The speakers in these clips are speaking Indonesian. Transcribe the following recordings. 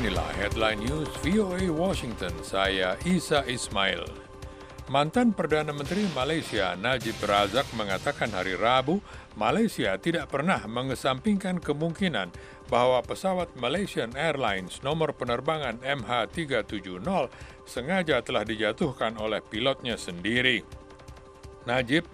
Inilah Headline News VOA Washington, saya Isa Ismail. Mantan Perdana Menteri Malaysia Najib Razak mengatakan hari Rabu, Malaysia tidak pernah mengesampingkan kemungkinan bahwa pesawat Malaysian Airlines nomor penerbangan MH370 sengaja telah dijatuhkan oleh pilotnya sendiri. Najib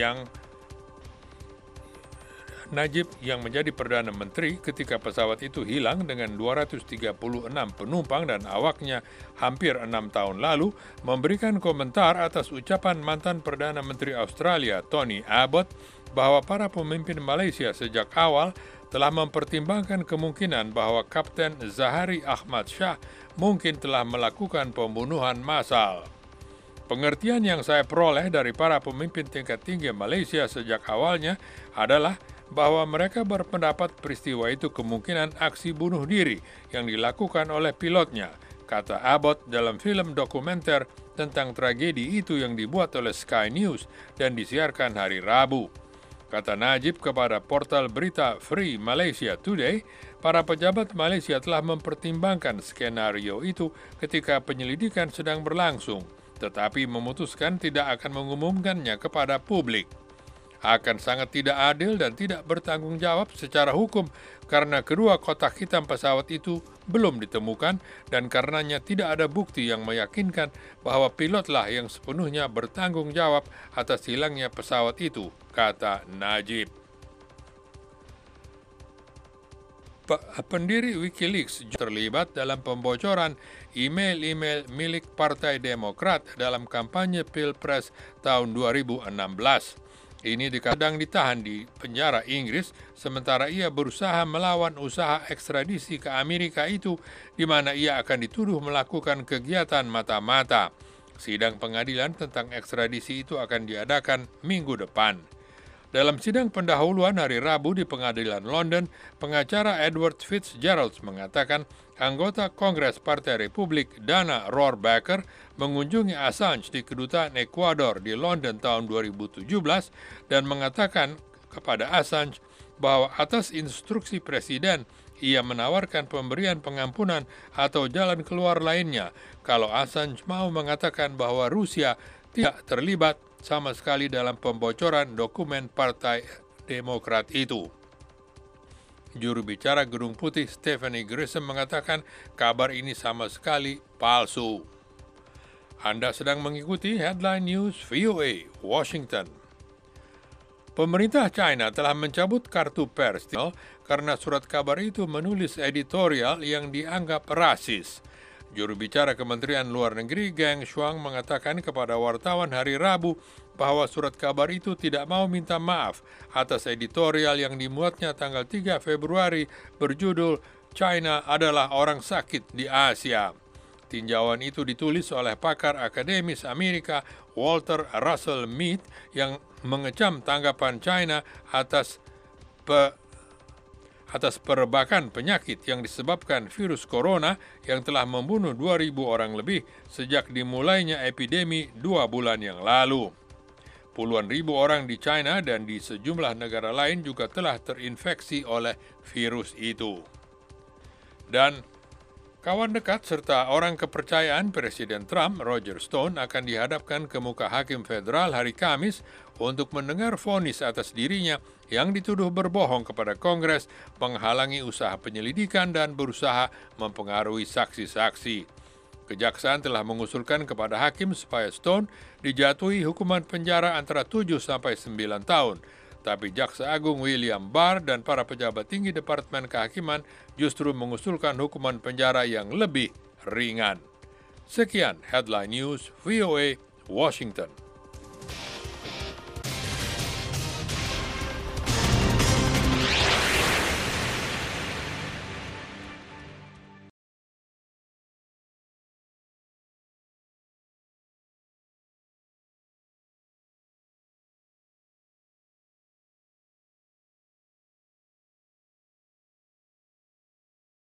yang menjadi Perdana Menteri ketika pesawat itu hilang dengan 236 penumpang dan awaknya hampir 6 tahun lalu, memberikan komentar atas ucapan mantan Perdana Menteri Australia Tony Abbott bahwa para pemimpin Malaysia sejak awal telah mempertimbangkan kemungkinan bahwa Kapten Zahari Ahmad Shah mungkin telah melakukan pembunuhan massal. Pengertian yang saya peroleh dari para pemimpin tingkat tinggi Malaysia sejak awalnya adalah bahwa mereka berpendapat peristiwa itu kemungkinan aksi bunuh diri yang dilakukan oleh pilotnya, kata Abbott dalam film dokumenter tentang tragedi itu yang dibuat oleh Sky News dan disiarkan hari Rabu. Kata Najib kepada portal berita Free Malaysia Today, para pejabat Malaysia telah mempertimbangkan skenario itu ketika penyelidikan sedang berlangsung, tetapi memutuskan tidak akan mengumumkannya kepada publik. Akan sangat tidak adil dan tidak bertanggung jawab secara hukum karena kedua kotak hitam pesawat itu belum ditemukan dan karenanya tidak ada bukti yang meyakinkan bahwa pilotlah yang sepenuhnya bertanggung jawab atas hilangnya pesawat itu, kata Najib. Pendiri Wikileaks terlibat dalam pembocoran email-email milik Partai Demokrat dalam kampanye Pilpres tahun 2016. Ini dikadang ditahan di penjara Inggris, sementara ia berusaha melawan usaha ekstradisi ke Amerika itu, di mana ia akan dituduh melakukan kegiatan mata-mata. Sidang pengadilan tentang ekstradisi itu akan diadakan minggu depan. Dalam sidang pendahuluan hari Rabu di pengadilan London, pengacara Edward Fitzgerald mengatakan anggota Kongres Partai Republik Dana Rohrabacher mengunjungi Assange di kedutaan Ekuador di London tahun 2017 dan mengatakan kepada Assange bahwa atas instruksi presiden ia menawarkan pemberian pengampunan atau jalan keluar lainnya kalau Assange mau mengatakan bahwa Rusia tidak terlibat sama sekali dalam pembocoran dokumen Partai Demokrat itu. Juru bicara Gedung Putih Stephanie Grisham mengatakan kabar ini sama sekali palsu. Anda sedang mengikuti Headline News VOA Washington. Pemerintah China telah mencabut kartu pers karena surat kabar itu menulis editorial yang dianggap rasis. Juru bicara Kementerian Luar Negeri Geng Shuang mengatakan kepada wartawan hari Rabu bahwa surat kabar itu tidak mau minta maaf atas editorial yang dimuatnya tanggal 3 Februari berjudul China adalah orang sakit di Asia. Tinjauan itu ditulis oleh pakar akademis Amerika Walter Russell Mead yang mengecam tanggapan China atas perebakan penyakit yang disebabkan virus corona yang telah membunuh 2.000 orang lebih sejak dimulainya epidemi 2 bulan yang lalu. Puluhan ribu orang di China dan di sejumlah negara lain juga telah terinfeksi oleh virus itu. Dan kawan dekat serta orang kepercayaan Presiden Trump, Roger Stone, akan dihadapkan ke muka hakim federal hari Kamis untuk mendengar vonis atas dirinya yang dituduh berbohong kepada Kongres, menghalangi usaha penyelidikan dan berusaha mempengaruhi saksi-saksi. Kejaksaan telah mengusulkan kepada hakim supaya Stone dijatuhi hukuman penjara antara 7 sampai 9 tahun. Tapi Jaksa Agung William Barr dan para pejabat tinggi Departemen Kehakiman justru mengusulkan hukuman penjara yang lebih ringan. Sekian Headline News VOA Washington.